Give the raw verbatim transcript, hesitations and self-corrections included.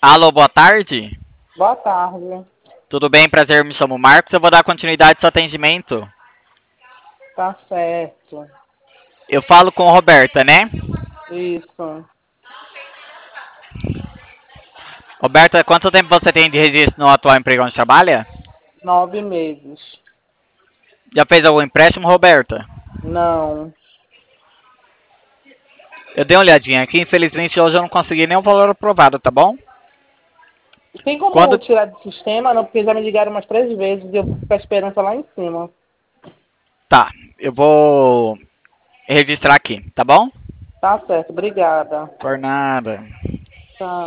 Alô, boa tarde. Boa tarde. Tudo bem? Prazer, me chamo Marcos. Eu vou dar continuidade ao seu atendimento. Tá certo. Eu falo com Roberta, né? Isso. Roberta, quanto tempo você tem de registro no atual emprego onde trabalha? Nove meses. Já fez algum empréstimo, Roberta? Não. Eu dei uma olhadinha aqui, infelizmente hoje eu não consegui nenhum valor aprovado, tá bom? Tem como Quando. tirar do sistema? Não, porque já me ligaram umas três vezes e eu fico com a esperança lá em cima. Tá, eu vou registrar aqui, tá bom? Tá certo. Obrigada. Por nada. Tá.